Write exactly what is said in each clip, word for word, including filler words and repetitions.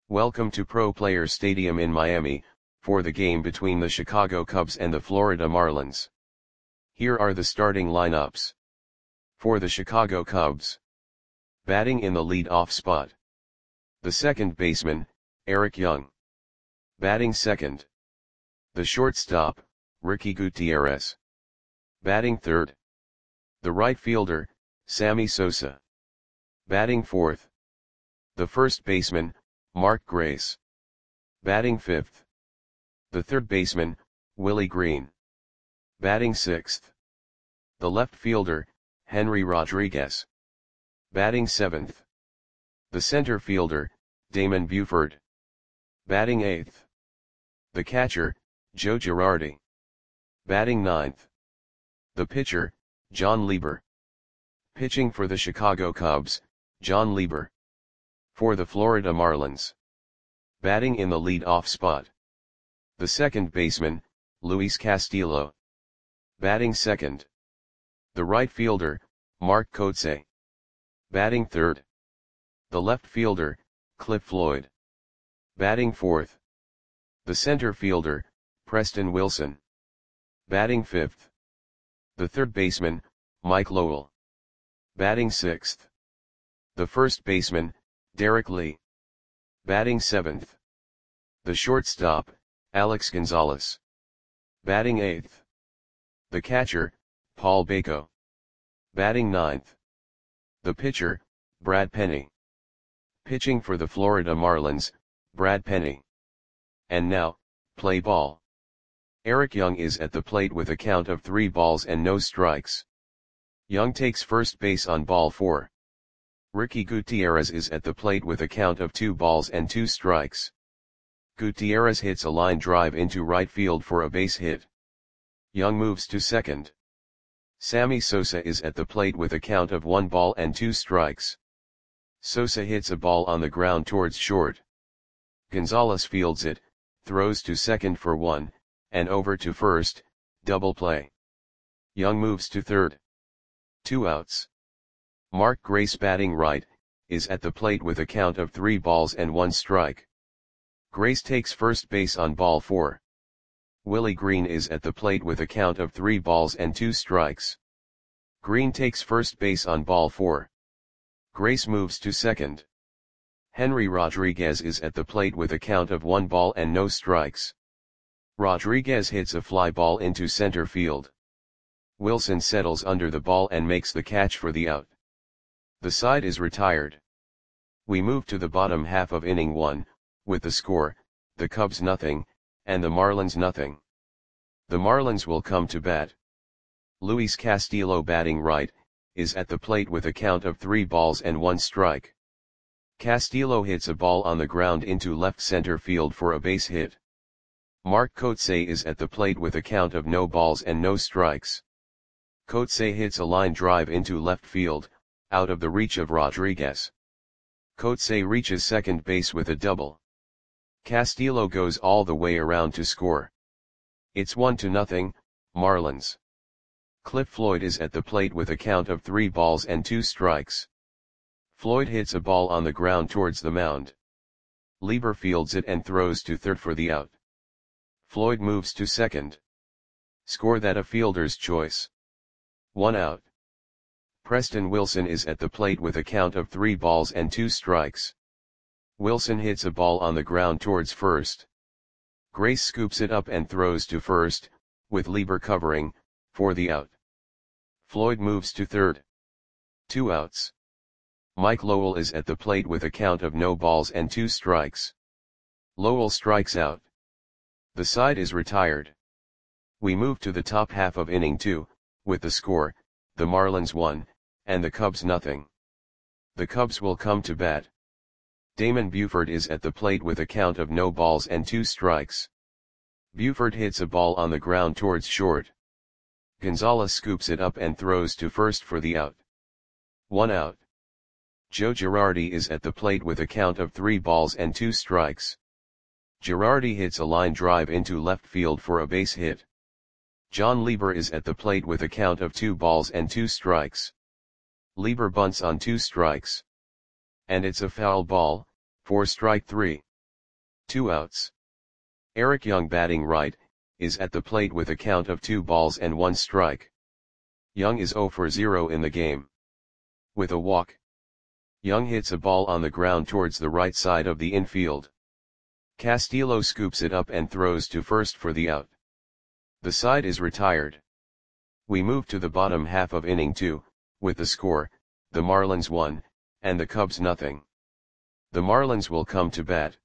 Welcome to Pro Players Stadium in Miami, for the game between the Chicago Cubs and the Florida Marlins. Here are the starting lineups. For the Chicago Cubs. Batting in the lead-off spot. The second baseman, Eric Young. Batting second. The shortstop, Ricky Gutierrez. Batting third. The right fielder, Sammy Sosa. Batting fourth. The first baseman, Mark Grace. Batting fifth. The third baseman, Willie Green. Batting sixth. The left fielder, Henry Rodriguez. Batting seventh. The center fielder, Damon Buford. Batting eighth. The catcher, Joe Girardi. Batting ninth. The pitcher, John Lieber. Pitching for the Chicago Cubs, John Lieber. For the Florida Marlins. Batting in the lead-off spot. The second baseman, Luis Castillo. Batting second. The right fielder, Mark Kotsay. Batting third. The left fielder, Cliff Floyd. Batting fourth. The center fielder, Preston Wilson. Batting fifth. The third baseman, Mike Lowell. Batting sixth. The first baseman, Derek Lee. Batting seventh. The shortstop, Alex Gonzalez. Batting eighth. The catcher, Paul Bako. Batting ninth. The pitcher, Brad Penny. Pitching for the Florida Marlins, Brad Penny. And now, play ball. Eric Young is at the plate with a count of three balls and no strikes. Young takes first base on ball four. Ricky Gutierrez is at the plate with a count of two balls and two strikes. Gutierrez hits a line drive into right field for a base hit. Young moves to second. Sammy Sosa is at the plate with a count of one ball and two strikes. Sosa hits a ball on the ground towards short. Gonzalez fields it, throws to second for one, and over to first, double play. Young moves to third. Two outs. Mark Grace, batting right, is at the plate with a count of three balls and one strike. Grace takes first base on ball four. Willie Green is at the plate with a count of three balls and two strikes. Green takes first base on ball four. Grace moves to second. Henry Rodriguez is at the plate with a count of one ball and no strikes. Rodriguez hits a fly ball into center field. Wilson settles under the ball and makes the catch for the out. The side is retired. We move to the bottom half of inning one, with the score, the Cubs nothing, and the Marlins nothing. The Marlins will come to bat. Luis Castillo, batting right, is at the plate with a count of three balls and one strike. Castillo hits a ball on the ground into left center field for a base hit. Mark Kotsay is at the plate with a count of no balls and no strikes. Kotsay hits a line drive into left field, out of the reach of Rodriguez. Kotsay reaches second base with a double. Castillo goes all the way around to score. It's one to nothing, Marlins. Cliff Floyd is at the plate with a count of three balls and two strikes. Floyd hits a ball on the ground towards the mound. Lieber fields it and throws to third for the out. Floyd moves to second. Score that a fielder's choice. One out. Preston Wilson is at the plate with a count of three balls and two strikes. Wilson hits a ball on the ground towards first. Grace scoops it up and throws to first, with Lieber covering, for the out. Floyd moves to third. Two outs. Mike Lowell is at the plate with a count of no balls and two strikes. Lowell strikes out. The side is retired. We move to the top half of inning two, with the score, the Marlins one, and the Cubs nothing. The Cubs will come to bat. Damon Buford is at the plate with a count of no balls and two strikes. Buford hits a ball on the ground towards short. Gonzalez scoops it up and throws to first for the out. One out. Joe Girardi is at the plate with a count of three balls and two strikes. Girardi hits a line drive into left field for a base hit. John Lieber is at the plate with a count of two balls and two strikes. Lieber bunts on two strikes. And it's a foul ball, for strike three. Two outs. Eric Young batting right, is at the plate with a count of two balls and one strike. Young is zero for zero in the game. With a walk. Young hits a ball on the ground towards the right side of the infield. Castillo scoops it up and throws to first for the out. The side is retired. We move to the bottom half of inning two, with the score, the Marlins one, and the Cubs nothing. The Marlins will come to bat.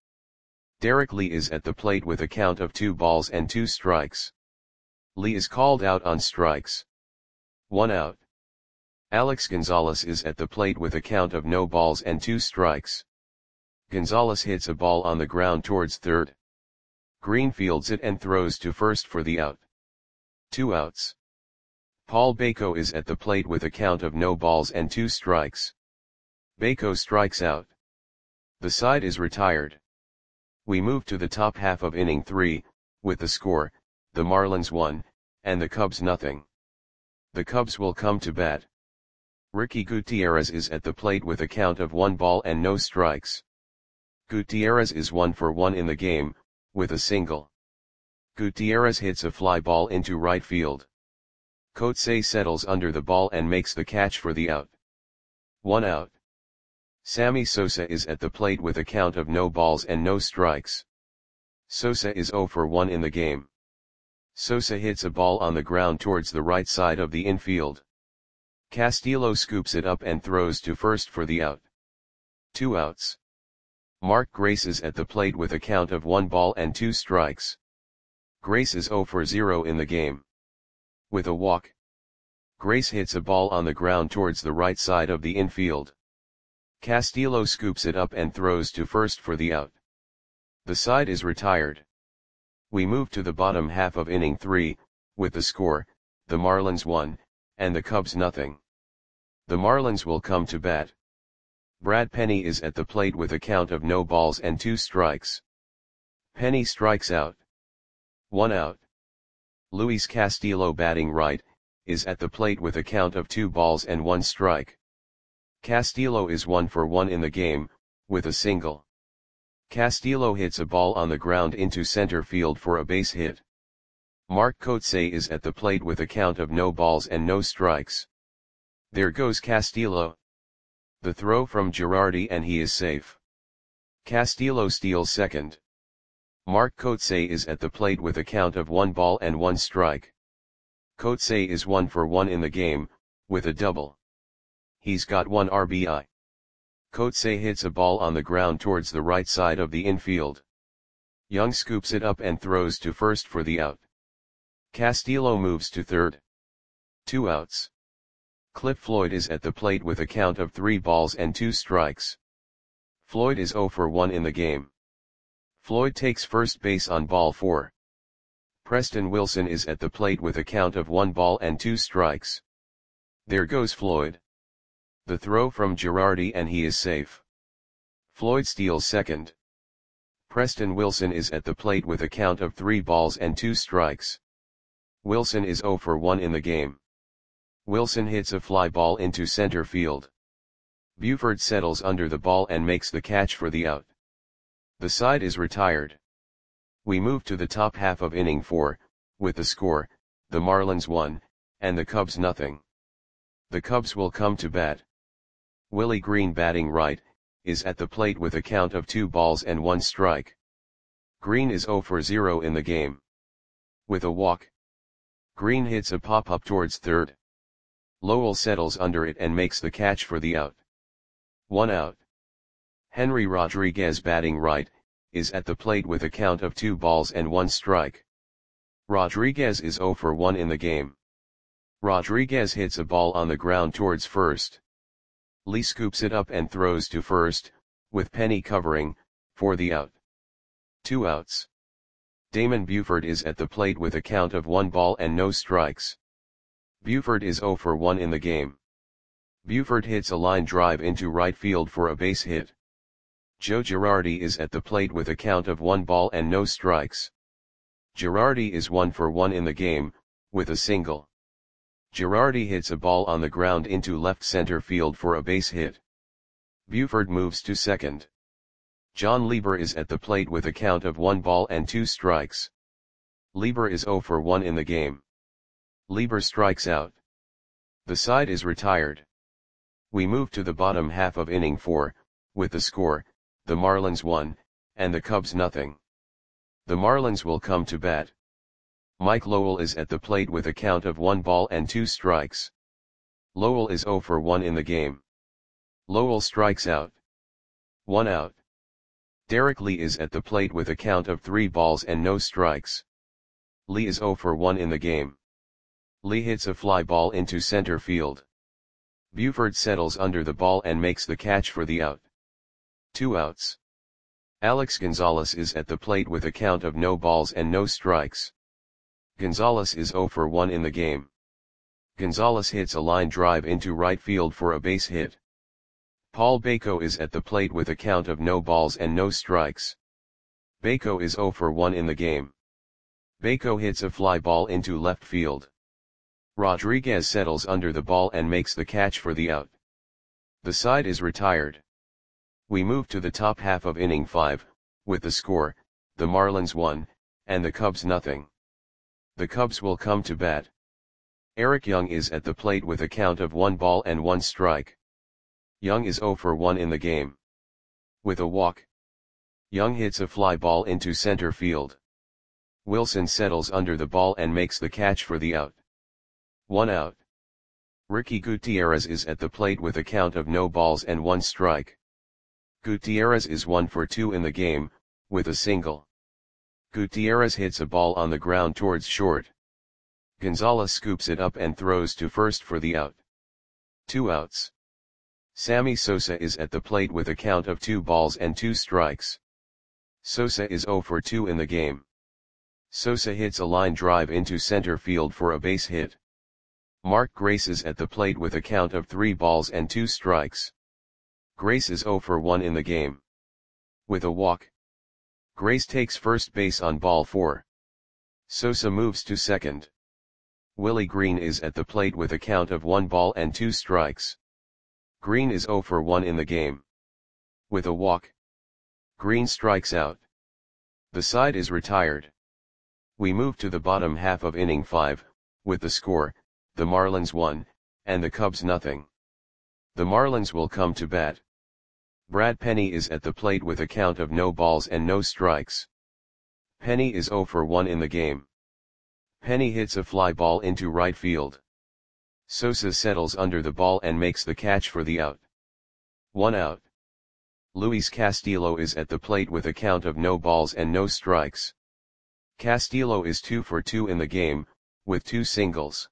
Derek Lee is at the plate with a count of two balls and two strikes. Lee is called out on strikes. One out. Alex Gonzalez is at the plate with a count of no balls and two strikes. Gonzalez hits a ball on the ground towards third. Green fields it and throws to first for the out. Two outs. Paul Bako is at the plate with a count of no balls and two strikes. Bako strikes out. The side is retired. We move to the top half of inning three, with the score, the Marlins one, and the Cubs nothing. The Cubs will come to bat. Ricky Gutierrez is at the plate with a count of one ball and no strikes. Gutierrez is one for one in the game, with a single. Gutierrez hits a fly ball into right field. Coetzee settles under the ball and makes the catch for the out. One out. Sammy Sosa is at the plate with a count of no balls and no strikes. Sosa is zero for one in the game. Sosa hits a ball on the ground towards the right side of the infield. Castillo scoops it up and throws to first for the out. Two outs. Mark Grace is at the plate with a count of one ball and two strikes. Grace is zero for zero in the game. With a walk. Grace hits a ball on the ground towards the right side of the infield. Castillo scoops it up and throws to first for the out. The side is retired. We move to the bottom half of inning three, with the score, the Marlins one, and the Cubs nothing. The Marlins will come to bat. Brad Penny is at the plate with a count of no balls and two strikes. Penny strikes out. One out. Luis Castillo batting right, is at the plate with a count of two balls and one strike. Castillo is one for one in the game, with a single. Castillo hits a ball on the ground into center field for a base hit. Mark Coetzee is at the plate with a count of no balls and no strikes. There goes Castillo. The throw from Girardi and he is safe. Castillo steals second. Mark Coetzee is at the plate with a count of one ball and one strike. Coetzee is one for one in the game, with a double. He's got one R B I. Coetzee hits a ball on the ground towards the right side of the infield. Young scoops it up and throws to first for the out. Castillo moves to third. Two outs. Cliff Floyd is at the plate with a count of three balls and two strikes. Floyd is zero for one in the game. Floyd takes first base on ball four. Preston Wilson is at the plate with a count of one ball and two strikes. There goes Floyd. The throw from Girardi and he is safe. Floyd steals second. Preston Wilson is at the plate with a count of three balls and two strikes. Wilson is zero for one in the game. Wilson hits a fly ball into center field. Buford settles under the ball and makes the catch for the out. The side is retired. We move to the top half of inning four, with the score, the Marlins one, and the Cubs nothing. The Cubs will come to bat. Willie Green batting right, is at the plate with a count of two balls and one strike. Green is zero for zero in the game. With a walk. Green hits a pop-up towards third. Lowell settles under it and makes the catch for the out. One out. Henry Rodriguez batting right, is at the plate with a count of two balls and one strike. Rodriguez is zero for one in the game. Rodriguez hits a ball on the ground towards first. Lee scoops it up and throws to first, with Penny covering, for the out. Two outs. Damon Buford is at the plate with a count of one ball and no strikes. Buford is zero for one in the game. Buford hits a line drive into right field for a base hit. Joe Girardi is at the plate with a count of one ball and no strikes. Girardi is one for one in the game, with a single. Girardi hits a ball on the ground into left center field for a base hit. Buford moves to second. John Lieber is at the plate with a count of one ball and two strikes. Lieber is zero for one in the game. Lieber strikes out. The side is retired. We move to the bottom half of inning four, with the score, the Marlins one, and the Cubs nothing. The Marlins will come to bat. Mike Lowell is at the plate with a count of one ball and two strikes. Lowell is zero for one in the game. Lowell strikes out. One out. Derek Lee is at the plate with a count of three balls and no strikes. Lee is zero for one in the game. Lee hits a fly ball into center field. Buford settles under the ball and makes the catch for the out. Two outs. Alex Gonzalez is at the plate with a count of no balls and no strikes. Gonzalez is zero for one in the game. Gonzalez hits a line drive into right field for a base hit. Paul Bako is at the plate with a count of no balls and no strikes. Bako is zero for one in the game. Bako hits a fly ball into left field. Rodriguez settles under the ball and makes the catch for the out. The side is retired. We move to the top half of inning five, with the score, the Marlins one, and the Cubs nothing. The Cubs will come to bat. Eric Young is at the plate with a count of one ball and one strike. Young is zero for one in the game. With a walk. Young hits a fly ball into center field. Wilson settles under the ball and makes the catch for the out. One out. Ricky Gutierrez is at the plate with a count of no balls and one strike. Gutierrez is one for two in the game, with a single. Gutierrez hits a ball on the ground towards short. Gonzalez scoops it up and throws to first for the out. Two outs. Sammy Sosa is at the plate with a count of two balls and two strikes. Sosa is zero for two in the game. Sosa hits a line drive into center field for a base hit. Mark Grace is at the plate with a count of three balls and two strikes. Grace is zero for one in the game. With a walk. Grace takes first base on ball four. Sosa moves to second. Willie Green is at the plate with a count of one ball and two strikes. Green is zero for one in the game. With a walk. Green strikes out. The side is retired. We move to the bottom half of inning five, with the score, the Marlins one, and the Cubs nothing. The Marlins will come to bat. Brad Penny is at the plate with a count of no balls and no strikes. Penny is zero for one in the game. Penny hits a fly ball into right field. Sosa settles under the ball and makes the catch for the out. One out. Luis Castillo is at the plate with a count of no balls and no strikes. Castillo is two for two in the game, with two singles.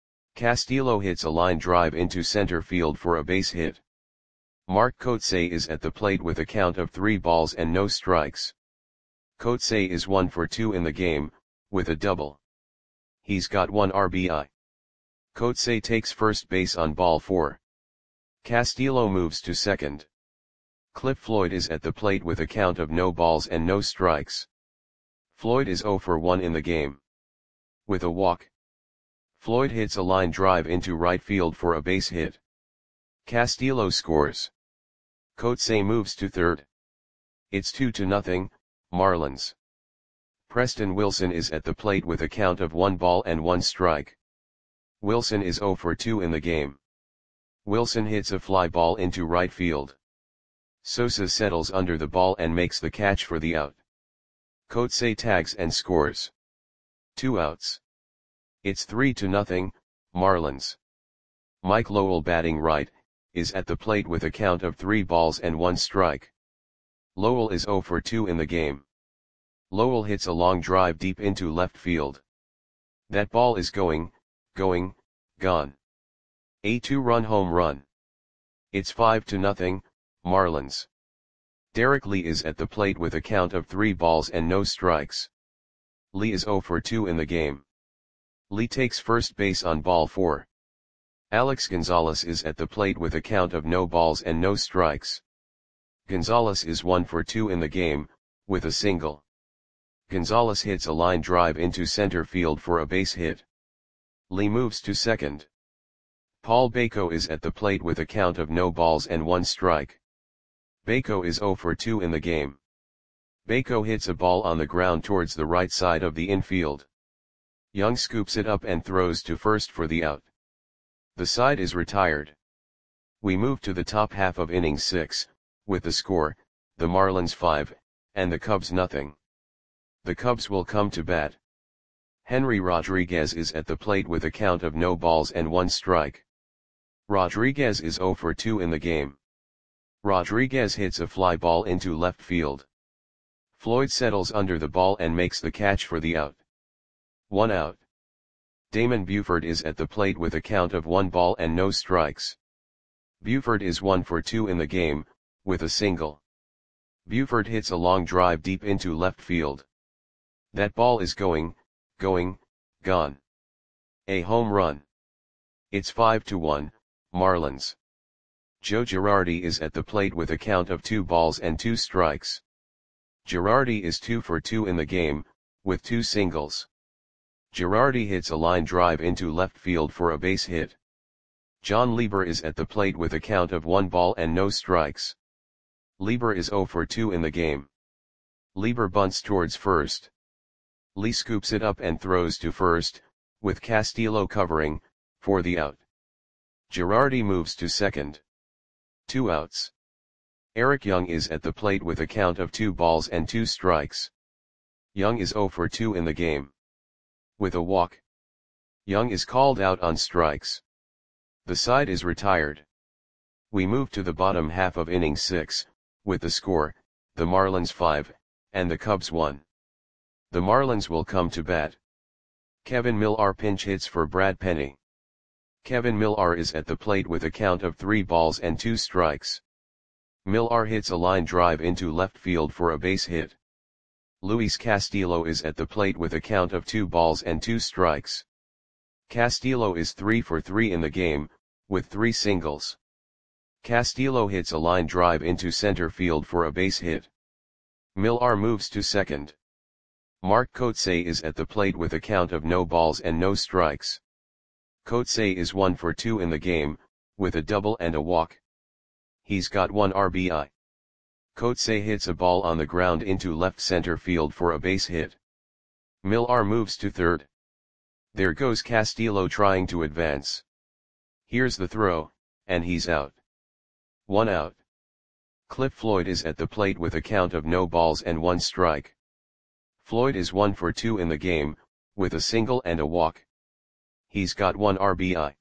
Castillo hits a line drive into center field for a base hit. Mark Kotsay is at the plate with a count of three balls and no strikes. Kotsay is one for two in the game, with a double. He's got one R B I. Kotsay takes first base on ball four. Castillo moves to second. Cliff Floyd is at the plate with a count of no balls and no strikes. Floyd is zero for one in the game. With a walk. Floyd hits a line drive into right field for a base hit. Castillo scores. Kotsay moves to third. It's two to nothing, Marlins. Preston Wilson is at the plate with a count of one ball and one strike. Wilson is zero for two in the game. Wilson hits a fly ball into right field. Sosa settles under the ball and makes the catch for the out. Kotsay tags and scores. Two outs. It's three to nothing, Marlins. Mike Lowell, batting right, is at the plate with a count of three balls and one strike. Lowell is zero for two in the game. Lowell hits a long drive deep into left field. That ball is going, going, gone. A two-run home run. It's five to nothing, Marlins. Derek Lee is at the plate with a count of three balls and no strikes. Lee is zero for two in the game. Lee takes first base on ball four. Alex Gonzalez is at the plate with a count of no balls and no strikes. Gonzalez is one for two in the game, with a single. Gonzalez hits a line drive into center field for a base hit. Lee moves to second. Paul Bako is at the plate with a count of no balls and one strike. Baco is zero for two in the game. Baco hits a ball on the ground towards the right side of the infield. Young scoops it up and throws to first for the out. The side is retired. We move to the top half of inning six, with the score, the Marlins five, and the Cubs nothing. The Cubs will come to bat. Henry Rodriguez is at the plate with a count of no balls and one strike. Rodriguez is zero for two in the game. Rodriguez hits a fly ball into left field. Floyd settles under the ball and makes the catch for the out. One out. Damon Buford is at the plate with a count of one ball and no strikes. Buford is one for two in the game, with a single. Buford hits a long drive deep into left field. That ball is going, going, gone. A home run. It's five to one, Marlins. Joe Girardi is at the plate with a count of two balls and two strikes. Girardi is two for two in the game, with two singles. Girardi hits a line drive into left field for a base hit. John Lieber is at the plate with a count of one ball and no strikes. Lieber is zero for two in the game. Lieber bunts towards first. Lee scoops it up and throws to first, with Castillo covering, for the out. Girardi moves to second. Two outs. Eric Young is at the plate with a count of two balls and two strikes. Young is zero for two in the game. With a walk. Young is called out on strikes. The side is retired. We move to the bottom half of inning six, with the score, the Marlins five, and the Cubs one. The Marlins will come to bat. Kevin Millar pinch hits for Brad Penny. Kevin Millar is at the plate with a count of three balls and two strikes. Millar hits a line drive into left field for a base hit. Luis Castillo is at the plate with a count of two balls and two strikes. Castillo is three for three in the game, with three singles. Castillo hits a line drive into center field for a base hit. Millar moves to second. Mark Kotsay is at the plate with a count of no balls and no strikes. Kotsay is one for two in the game, with a double and a walk. He's got one R B I. Kotsay hits a ball on the ground into left center field for a base hit. Millar moves to third. There goes Castillo trying to advance. Here's the throw, and he's out. One out. Cliff Floyd is at the plate with a count of no balls and one strike. Floyd is one for two in the game, with a single and a walk. He's got one R B I.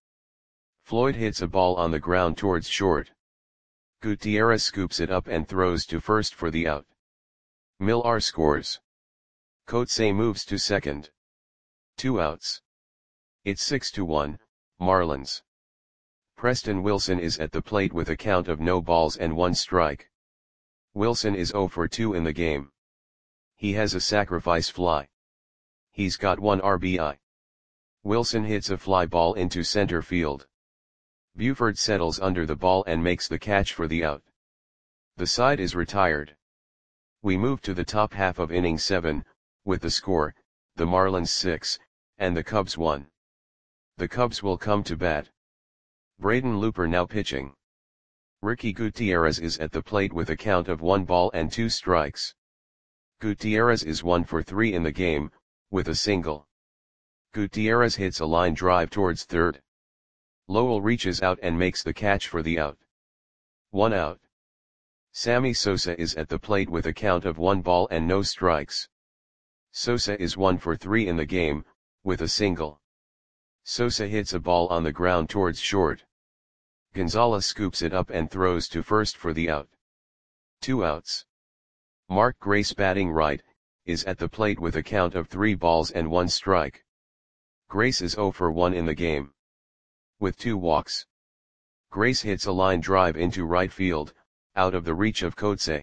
Floyd hits a ball on the ground towards short. Gutierrez scoops it up and throws to first for the out. Millar scores. Kotsay moves to second. Two outs. It's six to one, Marlins. Preston Wilson is at the plate with a count of no balls and one strike. Wilson is zero for two in the game. He has a sacrifice fly. He's got one R B I. Wilson hits a fly ball into center field. Buford settles under the ball and makes the catch for the out. The side is retired. We move to the top half of inning seven, with the score, the Marlins six, and the Cubs one. The Cubs will come to bat. Braden Looper now pitching. Ricky Gutierrez is at the plate with a count of one ball and two strikes. Gutierrez is one for three in the game, with a single. Gutierrez hits a line drive towards third. Lowell reaches out and makes the catch for the out. One out. Sammy Sosa is at the plate with a count of one ball and no strikes. Sosa is one for three in the game, with a single. Sosa hits a ball on the ground towards short. Gonzalez scoops it up and throws to first for the out. Two outs. Mark Grace batting right, is at the plate with a count of three balls and one strike. Grace is zero for one in the game. With two walks. Grace hits a line drive into right field, out of the reach of Kotsay.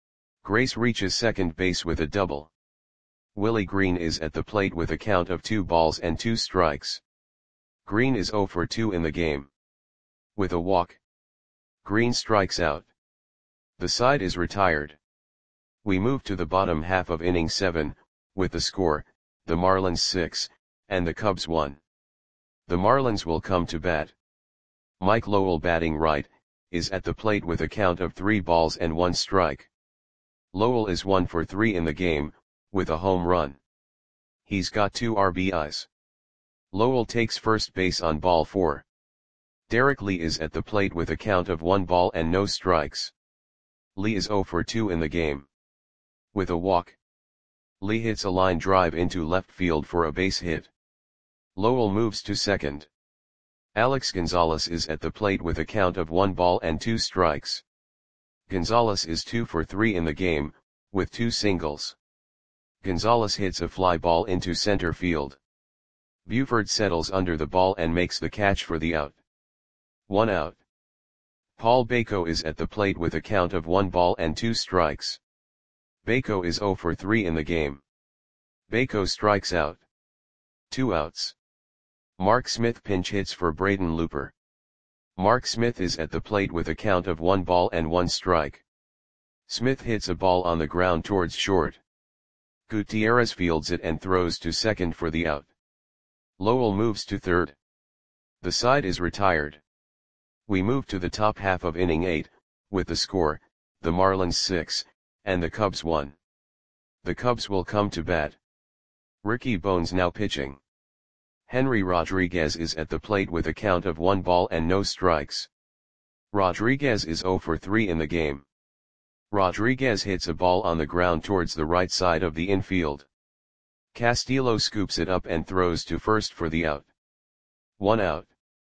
Grace reaches second base with a double. Willie Green is at the plate with a count of two balls and two strikes. Green is zero for two in the game. With a walk. Green strikes out. The side is retired. We move to the bottom half of inning seven, with the score, the Marlins six, and the Cubs one. The Marlins will come to bat. Mike Lowell batting right, is at the plate with a count of three balls and one strike. Lowell is one for three in the game, with a home run. He's got two R B Is. Lowell takes first base on ball four. Derek Lee is at the plate with a count of one ball and no strikes. Lee is zero for two in the game. With a walk, Lee hits a line drive into left field for a base hit. Lowell moves to second. Alex Gonzalez is at the plate with a count of one ball and two strikes. Gonzalez is two for three in the game, with two singles. Gonzalez hits a fly ball into center field. Buford settles under the ball and makes the catch for the out. One out. Paul Bako is at the plate with a count of one ball and two strikes. Bako is zero for three in the game. Bako strikes out. Two outs. Mark Smith pinch hits for Braden Looper. Mark Smith is at the plate with a count of one ball and one strike. Smith hits a ball on the ground towards short. Gutierrez fields it and throws to second for the out. Lowell moves to third. The side is retired. We move to the top half of inning eight, with the score, the Marlins six, and the Cubs one. The Cubs will come to bat. Ricky Bones now pitching. Henry Rodriguez is at the plate with a count of one ball and no strikes. Rodriguez is zero for three in the game. Rodriguez hits a ball on the ground towards the right side of the infield. Castillo scoops it up and throws to first for the out. One out.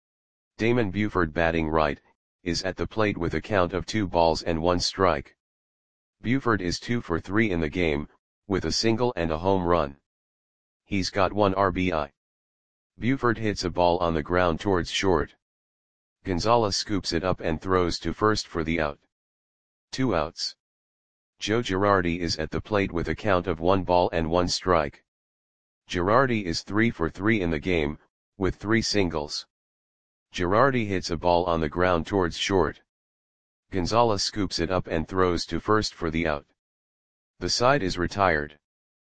Damon Buford, batting right, is at the plate with a count of two balls and one strike. Buford is two for three in the game, with a single and a home run. He's got one R B I. Buford hits a ball on the ground towards short. Gonzalez scoops it up and throws to first for the out. Two outs. Joe Girardi is at the plate with a count of one ball and one strike. Girardi is three for three in the game, with three singles. Girardi hits a ball on the ground towards short. Gonzalez scoops it up and throws to first for the out. The side is retired.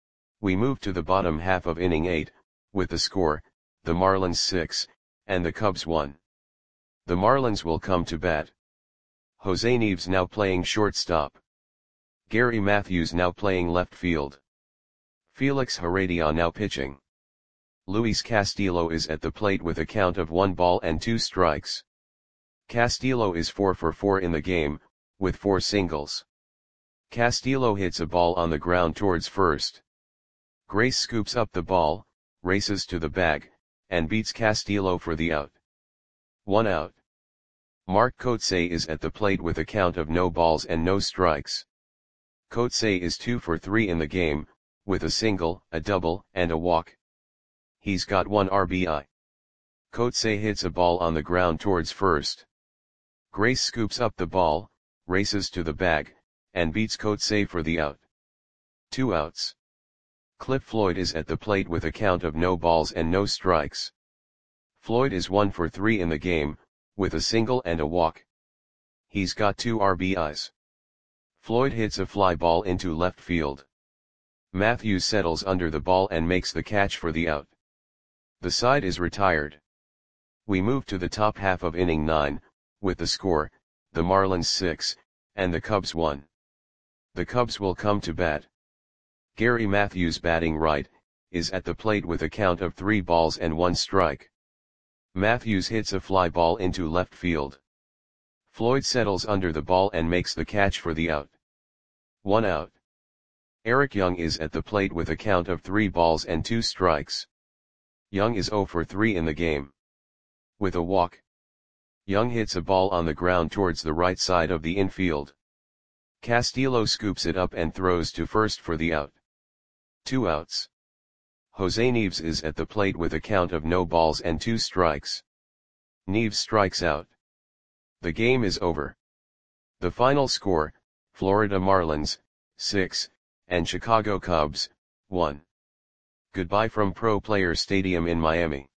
We move to the bottom half of inning eight, with the score, the Marlins six, and the Cubs one. The Marlins will come to bat. Jose Nieves now playing shortstop. Gary Matthews now playing left field. Felix Heredia now pitching. Luis Castillo is at the plate with a count of one ball and two strikes. Castillo is four for four in the game, with four singles. Castillo hits a ball on the ground towards first. Grace scoops up the ball, races to the bag, and beats Castillo for the out. One out. Mark Kotsay is at the plate with a count of no balls and no strikes. Kotsay is two for three in the game, with a single, a double, and a walk. He's got one R B I. Kotsay hits a ball on the ground towards first. Grace scoops up the ball, races to the bag, and beats Kotsay for the out. Two outs. Cliff Floyd is at the plate with a count of no balls and no strikes. Floyd is one for three in the game, with a single and a walk. He's got two R B Is. Floyd hits a fly ball into left field. Matthews settles under the ball and makes the catch for the out. The side is retired. We move to the top half of inning nine, with the score, the Marlins six, and the Cubs one. The Cubs will come to bat. Gary Matthews, batting right, is at the plate with a count of three balls and one strike. Matthews hits a fly ball into left field. Floyd settles under the ball and makes the catch for the out. One out. Eric Young is at the plate with a count of three balls and two strikes. Young is zero for three in the game. With a walk, Young hits a ball on the ground towards the right side of the infield. Castillo scoops it up and throws to first for the out. Two outs. Jose Nieves is at the plate with a count of no balls and two strikes. Nieves strikes out. The game is over. The final score, Florida Marlins, six, and Chicago Cubs, one. Goodbye from Pro Players Stadium in Miami.